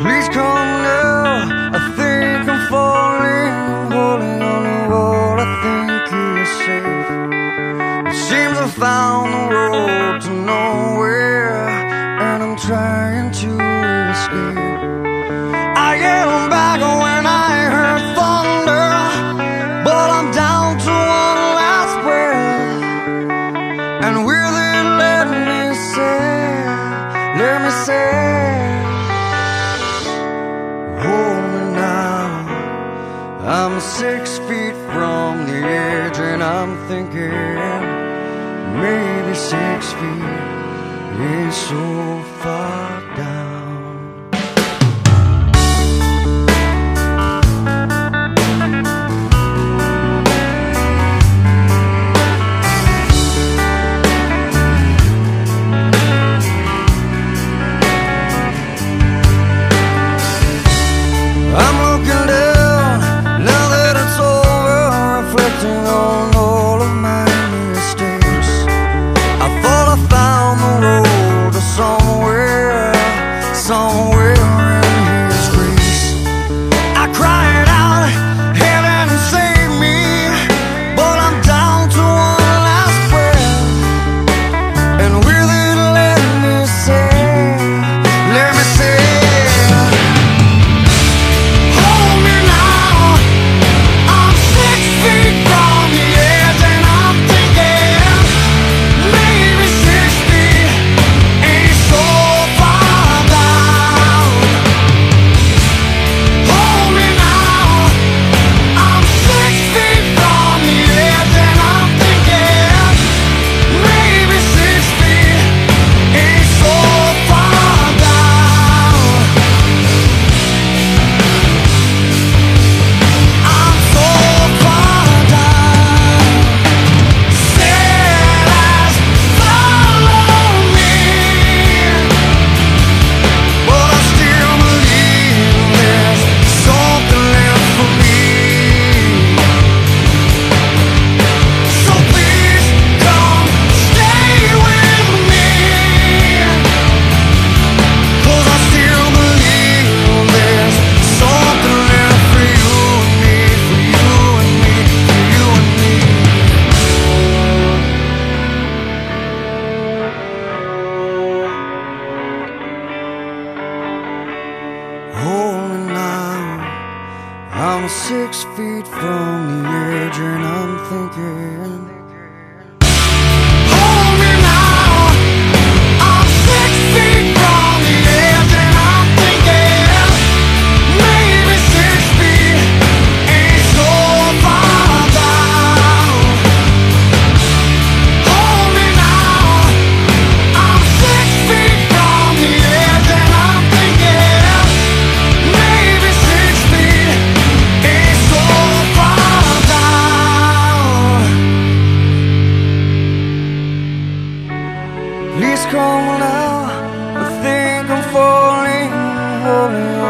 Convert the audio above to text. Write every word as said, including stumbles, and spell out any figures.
Please come now, I think I'm falling, holding on to what I think is safe. It seems I found the road to nowhere, and I'm trying to escape. I yelled back when I heard thunder, but I'm down to one last breath. And with it, let me say, let me say, hold me now. I'm six feet from the edge, and I'm thinking maybe six feet is so far down. I'm looking down, now that it's over, reflecting on all of my mistakes. I thought I found the road to somewhere, somewhere in His grace. I cried out, heaven save me, but I'm down to one last breath. And with it, let me say, let me say, I'm six feet from the edge, and I'm thinking, hold me now. I'm six feet from the edge, and I'm thinking, maybe six feet ain't so far down. Hold me now. I'm six feet from the edge, and I'm thinking, maybe six feet ain't so far down. Please come now, I think I'm falling, holding on.